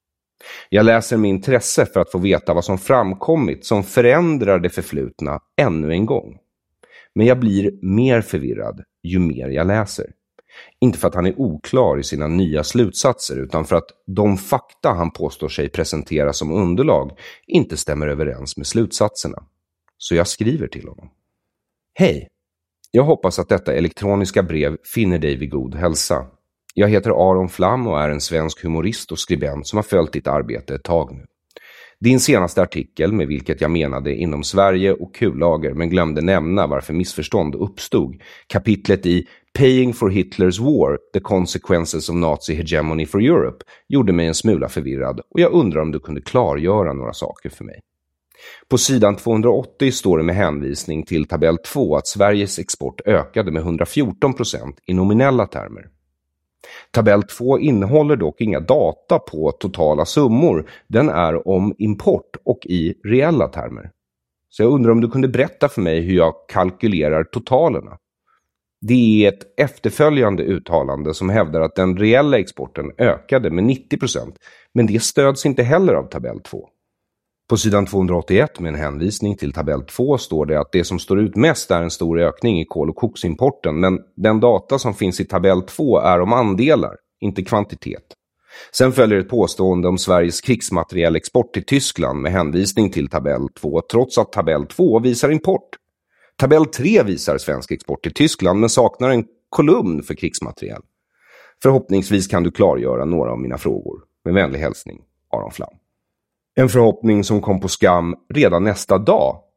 Jag läser med intresse för att få veta vad som framkommit som förändrar det förflutna ännu en gång. Men jag blir mer förvirrad ju mer jag läser. Inte för att han är oklar i sina nya slutsatser, utan för att de fakta han påstår sig presentera som underlag inte stämmer överens med slutsatserna. Så jag skriver till honom. Hej, jag hoppas att detta elektroniska brev finner dig vid god hälsa. Jag heter Aron Flam och är en svensk humorist och skribent som har följt ditt arbete ett tag nu. Din senaste artikel, med vilket jag menade inom Sverige och kullager men glömde nämna varför missförstånd uppstod, kapitlet i Paying for Hitler's War, The Consequences of Nazi Hegemony for Europe, gjorde mig en smula förvirrad och jag undrar om du kunde klargöra några saker för mig. På sidan 280 står det med hänvisning till tabell 2 att Sveriges export ökade med 114% i nominella termer. Tabell 2 innehåller dock inga data på totala summor, den är om import och i reella termer. Så jag undrar om du kunde berätta för mig hur jag kalkylerar totalerna. Det är ett efterföljande uttalande som hävdar att den reella exporten ökade med 90%, men det stöds inte heller av tabell 2. På sidan 281 med en hänvisning till tabell 2 står det att det som står ut mest är en stor ökning i kol- och koksimporten, men den data som finns i tabell 2 är om andelar, inte kvantitet. Sen följer ett påstående om Sveriges krigsmaterielexport till Tyskland med hänvisning till tabell 2, trots att tabell 2 visar import. Tabell 3 visar svensk export till Tyskland men saknar en kolumn för krigsmateriel. Förhoppningsvis kan du klargöra några av mina frågor. Med vänlig hälsning, Aron Flam. En förhoppning som kom på skam redan nästa dag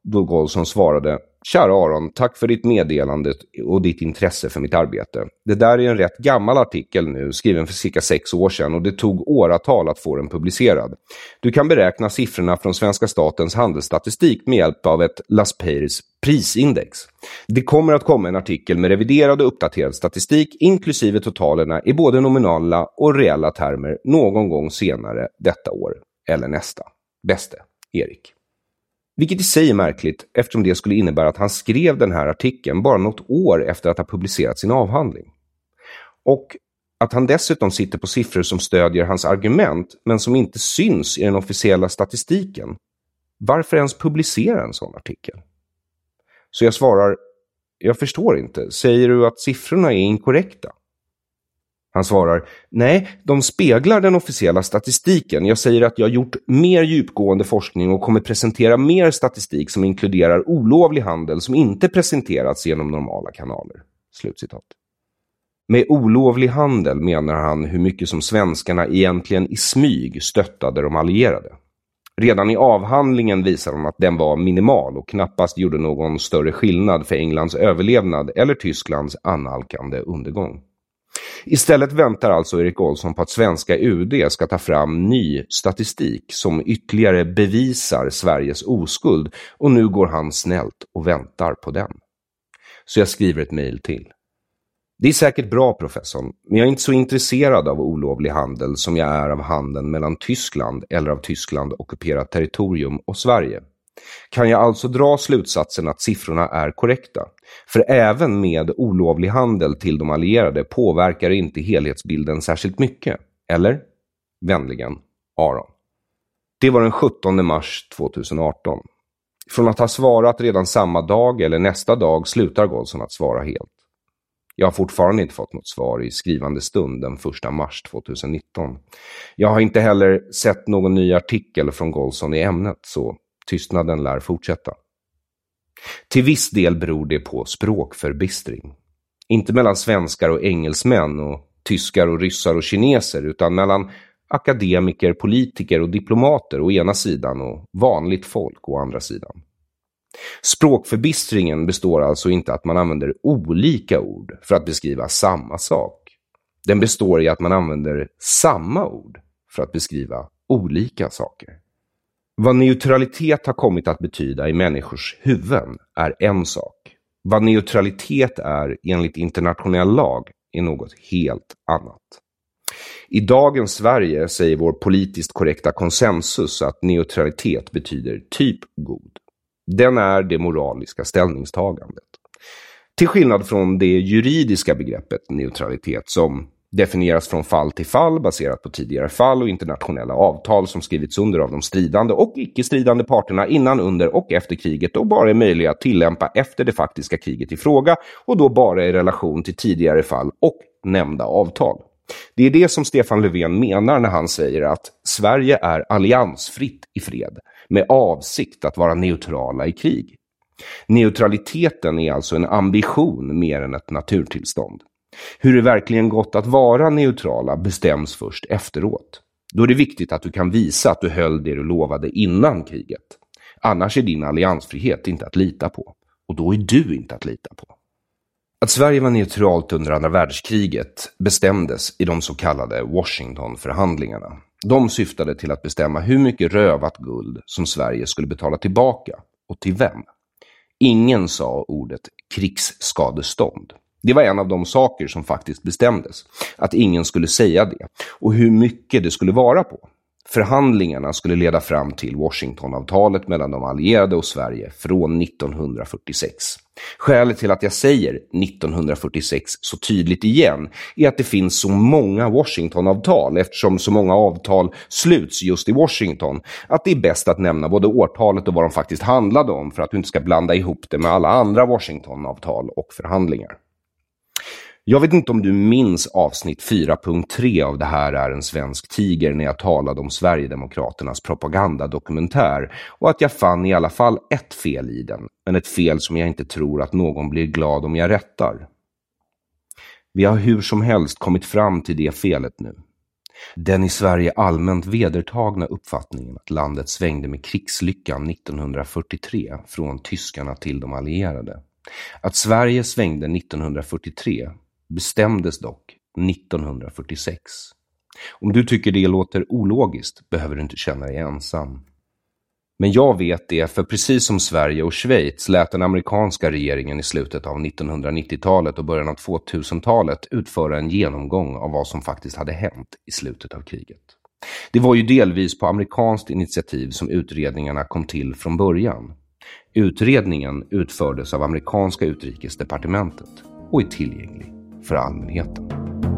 då Golson svarade: "Kära Aron, tack för ditt meddelande och ditt intresse för mitt arbete. Det där är en rätt gammal artikel nu, skriven för cirka 6 år sedan, och det tog åratal att få den publicerad. Du kan beräkna siffrorna från svenska statens handelsstatistik med hjälp av ett Laspeyres prisindex. Det kommer att komma en artikel med reviderad och uppdaterad statistik, inklusive totalerna i både nominella och reella termer, någon gång senare detta år eller nästa. Bäste, Erik." Vilket i sig är märkligt, eftersom det skulle innebära att han skrev den här artikeln bara något år efter att ha publicerat sin avhandling. Och att han dessutom sitter på siffror som stödjer hans argument, men som inte syns i den officiella statistiken. Varför ens publicera en sån artikel? Så jag svarar: "Jag förstår inte. Säger du att siffrorna är inkorrekta?" Han svarar: "Nej, de speglar den officiella statistiken. Jag säger att jag har gjort mer djupgående forskning och kommer presentera mer statistik som inkluderar olovlig handel som inte presenterats genom normala kanaler." Slutcitat. Med olovlig handel menar han hur mycket som svenskarna egentligen i smyg stöttade de allierade. Redan i avhandlingen visar de att den var minimal och knappast gjorde någon större skillnad för Englands överlevnad eller Tysklands annalkande undergång. Istället väntar alltså Erik Golson på att svenska UD ska ta fram ny statistik som ytterligare bevisar Sveriges oskuld, och nu går han snällt och väntar på den. Så jag skriver ett mejl till. "Det är säkert bra, professorn, men jag är inte så intresserad av olovlig handel som jag är av handeln mellan Tyskland eller av Tyskland ockuperat territorium och Sverige. Kan jag alltså dra slutsatsen att siffrorna är korrekta? För även med olovlig handel till de allierade påverkar inte helhetsbilden särskilt mycket. Eller? Vänligen, Aron." Det var den 17 mars 2018. Från att ha svarat redan samma dag eller nästa dag slutar Golson att svara helt. Jag har fortfarande inte fått något svar i skrivande stund den 1 mars 2019. Jag har inte heller sett någon ny artikel från Golson i ämnet, så tystnaden lär fortsätta. Till viss del beror det på språkförbistring. Inte mellan svenskar och engelsmän och tyskar och ryssar och kineser, utan mellan akademiker, politiker och diplomater å ena sidan och vanligt folk å andra sidan. Språkförbistringen består alltså inte att man använder olika ord för att beskriva samma sak. Den består i att man använder samma ord för att beskriva olika saker. Vad neutralitet har kommit att betyda i människors huvuden är en sak. Vad neutralitet är enligt internationell lag är något helt annat. I dagens Sverige säger vår politiskt korrekta konsensus att neutralitet betyder typ god. Den är det moraliska ställningstagandet. Till skillnad från det juridiska begreppet neutralitet som definieras från fall till fall baserat på tidigare fall och internationella avtal som skrivits under av de stridande och icke-stridande parterna innan, under och efter kriget och bara är möjliga att tillämpa efter det faktiska kriget i fråga och då bara i relation till tidigare fall och nämnda avtal. Det är det som Stefan Löfven menar när han säger att Sverige är alliansfritt i fred med avsikt att vara neutrala i krig. Neutraliteten är alltså en ambition mer än ett naturtillstånd. Hur det verkligen gått att vara neutrala bestäms först efteråt. Då är det viktigt att du kan visa att du höll det du lovade innan kriget. Annars är din alliansfrihet inte att lita på. Och då är du inte att lita på. Att Sverige var neutralt under andra världskriget bestämdes i de så kallade Washingtonförhandlingarna. De syftade till att bestämma hur mycket rövat guld som Sverige skulle betala tillbaka och till vem. Ingen sa ordet krigsskadestånd. Det var en av de saker som faktiskt bestämdes, att ingen skulle säga det och hur mycket det skulle vara på. Förhandlingarna skulle leda fram till Washingtonavtalet mellan de allierade och Sverige från 1946. Skälet till att jag säger 1946 så tydligt igen är att det finns så många Washingtonavtal, eftersom så många avtal sluts just i Washington, att det är bäst att nämna både årtalet och vad de faktiskt handlade om för att du inte ska blanda ihop det med alla andra Washingtonavtal och förhandlingar. Jag vet inte om du minns avsnitt 4.3 av Det här är en svensk tiger när jag talade om Sverigedemokraternas propagandadokumentär och att jag fann i alla fall ett fel i den, men ett fel som jag inte tror att någon blir glad om jag rättar. Vi har hur som helst kommit fram till det felet nu. Den i Sverige allmänt vedertagna uppfattningen att landet svängde med krigslyckan 1943 från tyskarna till de allierade. Att Sverige svängde 1943 bestämdes dock 1946. Om du tycker det låter ologiskt behöver du inte känna dig ensam. Men jag vet det, för precis som Sverige och Schweiz lät den amerikanska regeringen i slutet av 1990-talet och början av 2000-talet utföra en genomgång av vad som faktiskt hade hänt i slutet av kriget. Det var ju delvis på amerikanskt initiativ som utredningarna kom till från början. Utredningen utfördes av amerikanska utrikesdepartementet och är tillgänglig för allmänheten.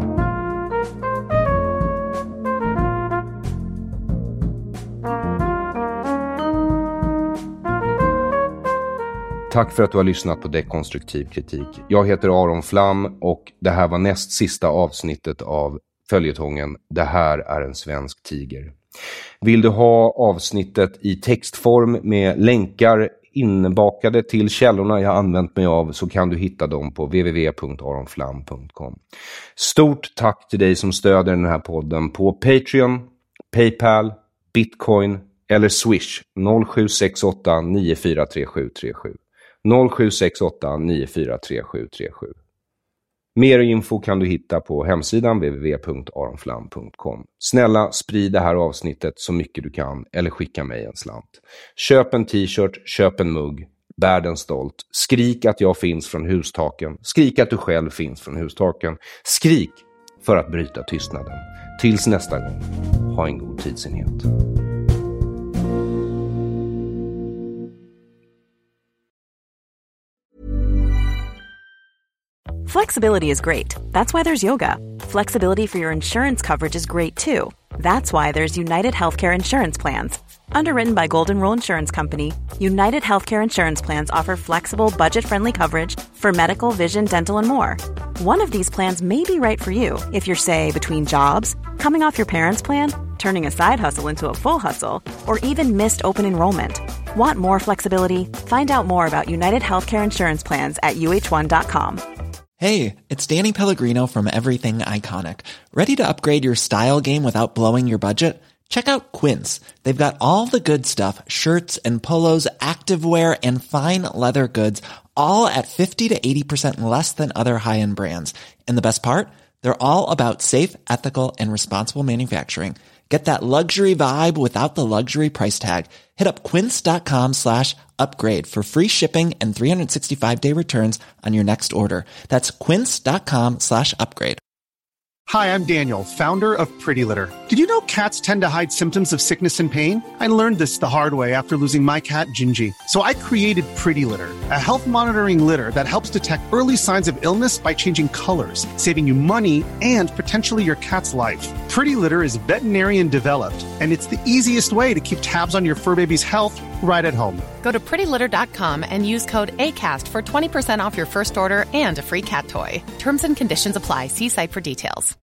Tack för att du har lyssnat på Dekonstruktiv kritik. Jag heter Aron Flam och det här var näst sista avsnittet av följetongen Det här är en svensk tiger. Vill du ha avsnittet i textform med länkar inbakade till källorna jag använt mig av, så kan du hitta dem på www.aronflam.com. Stort tack till dig som stöder den här podden på Patreon, Paypal, Bitcoin eller Swish 0768 943737. 0768 943737. Mer info kan du hitta på hemsidan www.aronflam.com. Snälla, sprid det här avsnittet så mycket du kan eller skicka mig en slant. Köp en t-shirt, köp en mugg, bär den stolt. Skrik att jag finns från hustaken. Skrik att du själv finns från hustaken. Skrik för att bryta tystnaden. Tills nästa gång, ha en god tidsenhet. Flexibility is great. That's why there's yoga. Flexibility for your insurance coverage is great too. That's why there's United Healthcare Insurance Plans. Underwritten by Golden Rule Insurance Company, United Healthcare Insurance Plans offer flexible, budget-friendly coverage for medical, vision, dental, and more. One of these plans may be right for you if you're, say, between jobs, coming off your parents' plan, turning a side hustle into a full hustle, or even missed open enrollment. Want more flexibility? Find out more about United Healthcare Insurance Plans at uh1.com. Hey, it's Danny Pellegrino from Everything Iconic. Ready to upgrade your style game without blowing your budget? Check out Quince. They've got all the good stuff, shirts and polos, activewear, and fine leather goods, all at 50 to 80% less than other high-end brands. And the best part? They're all about safe, ethical, and responsible manufacturing. Get that luxury vibe without the luxury price tag. Hit up quince.com/upgrade for free shipping and 365-day returns on your next order. That's quince.com/upgrade. Hi, I'm Daniel, founder of Pretty Litter. Did you know cats tend to hide symptoms of sickness and pain? I learned this the hard way after losing my cat, Gingy. So I created Pretty Litter, a health monitoring litter that helps detect early signs of illness by changing colors, saving you money and potentially your cat's life. Pretty Litter is veterinarian developed, and it's the easiest way to keep tabs on your fur baby's health right at home. Go to prettylitter.com and use code ACAST for 20% off your first order and a free cat toy. Terms and conditions apply. See site for details.